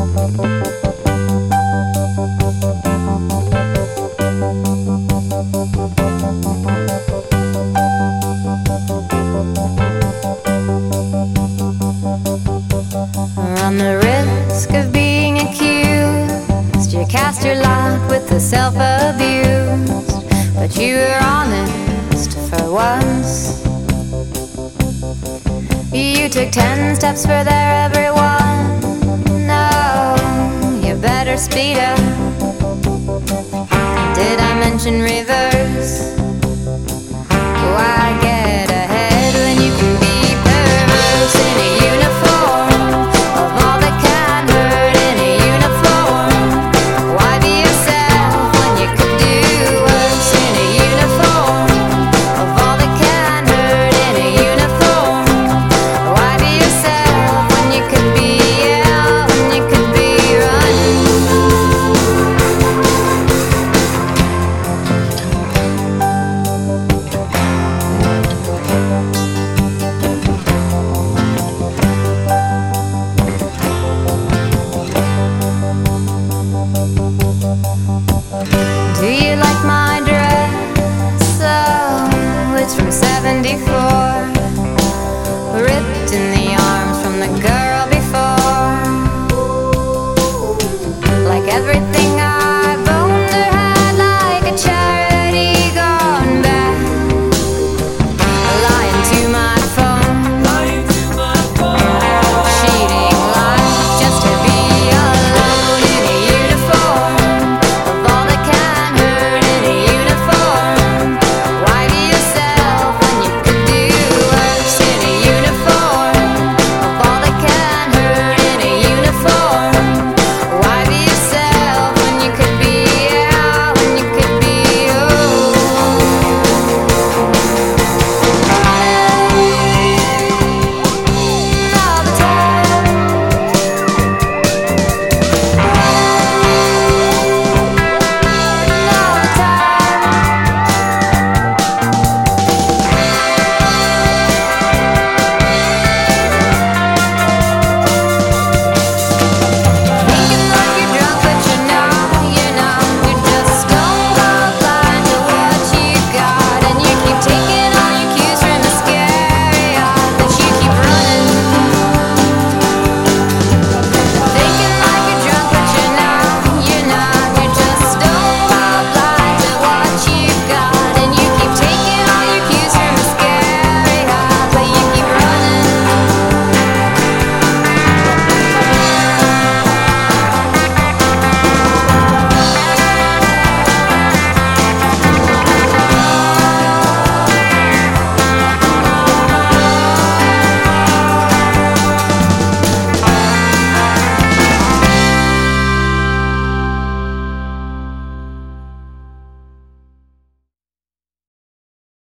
Run the risk of being accused. You cast your lot with the self-abused, but you were honest for once. You took 10 steps for their everyone. No, you better speed up. Did I mention reverse?